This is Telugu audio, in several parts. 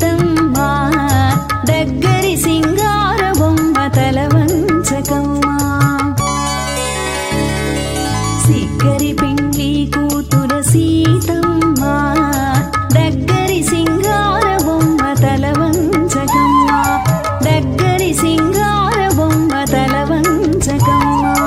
సీతమ్మ దగ్గరి సింగార బొమ్మ తలవంచకమ్మ సిగ్గరి పెండ్లి కూతుర సీతమ్మ దగ్గరి సింగార బొమ్మ తలవంచకమ్మ దగ్గరి సింగార బొమ్మ తలవంచకమ్మ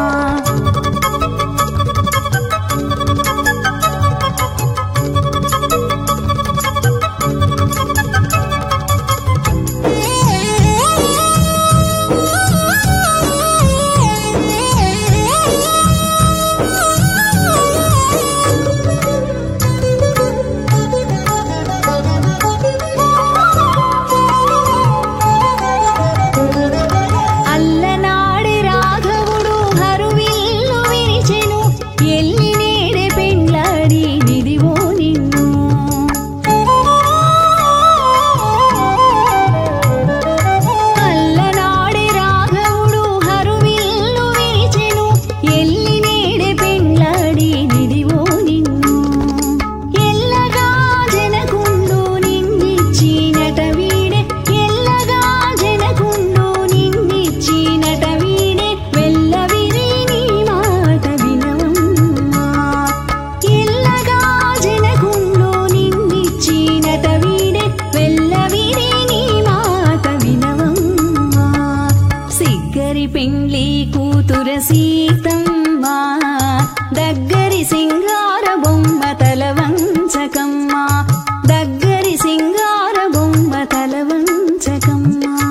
పెండ్లి కూతుర సీతమ్మ దగ్గరి సింగార బొమ్మ తలవంచకమ్మ దగ్గరి సింగార బొమ్మ తలవంచకమ్మ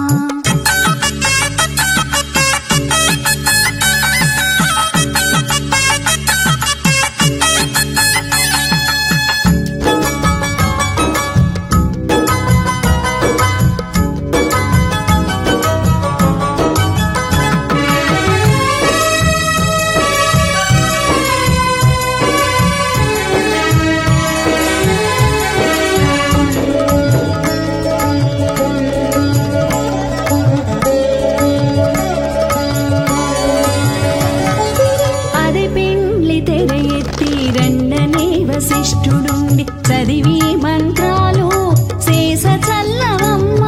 వశిష్ఠుడుండి చదివి మంత్రాలు శేష చల్లవమ్మ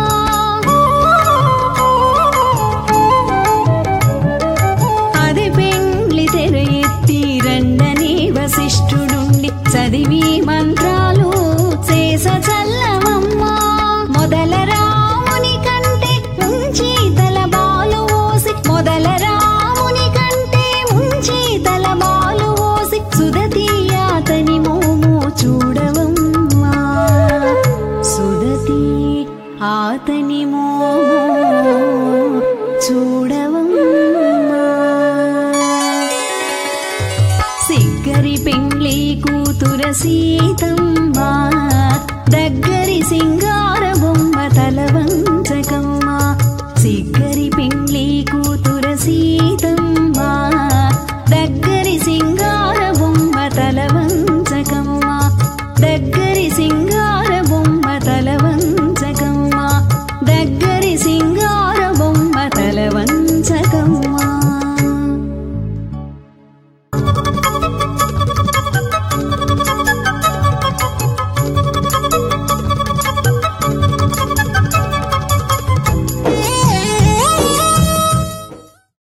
అది పెండ్లి తెర ఎత్తి రండని వశిష్ఠుడుండి చదివి మంత్రాలు శేష చల్లవమ్మ మొదల రాముని కంటే ముంచి తల బాలు ఓసి మొదల రాముని కంటే ముంచి తల బాలు ఓసి సుదతి అతని మోము చూడవమ్మా సుదతి అతని మోము చూడవమ్మా సిగ్గరి పెండ్లి కూతుర సీతమ్మ దగ్గరి సింగార